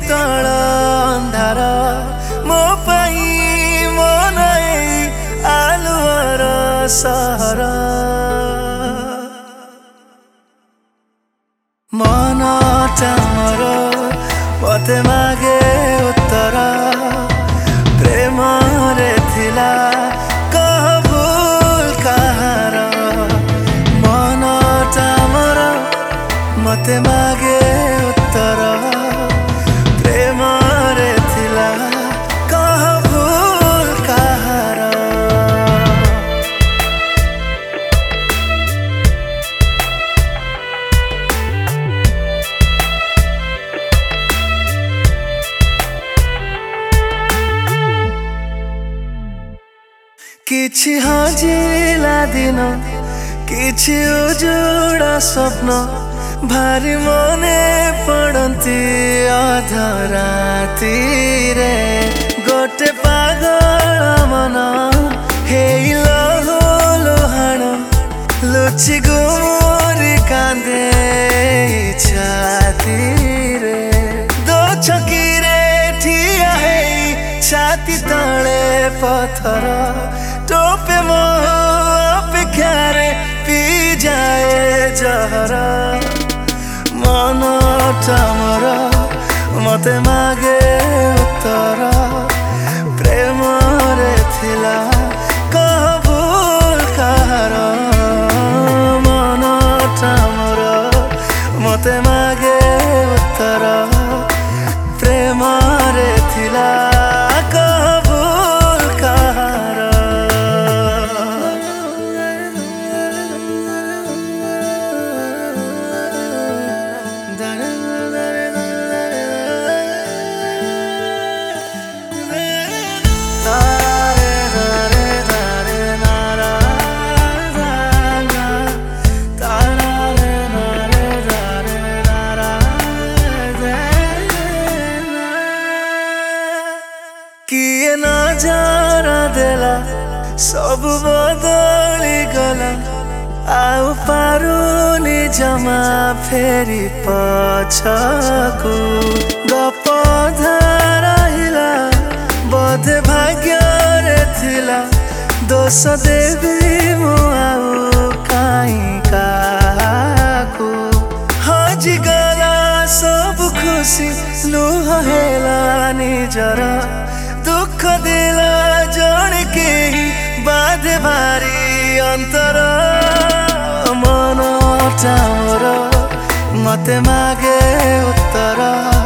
तल अंधार मो पाई मन आलुअर सहर मनटा मोर मते मागे उत्तर प्रेम रे थिला कह भूल कहार मनटा मोर मते मागे उत्तर प्रेम रे थिला कह भूल कहार किछि हजिला दिन किछि उजुड़ा स्वप्न भारी मने पड़ती अधराती रे गोटे पागल मन हेलो लोहाण लुचि गुमुरी कांदे छाती रे दो छकी रे ठिया है छाती तले पत्थर टोपे मो अपेक्षारे पी जाए जहर मनटा मोर मते मागे उत्तर प्रेम रे थिला कह भूल कहार मनटा मोर मते मागे उत्तर प्रेम रे थिला कह भूल कहार किए नजरा देला सब बदली गला आउ पारुनी जमा फेरी पछकू गप धराहिला बोधे भाग्य रे थिला दोष देवी मु आउ काई काकू हजि गला सब खुशी लुह हेला निजर दुख दिला जन के बाधे भारी अंतर मनटा मोर मते मागे उत्तर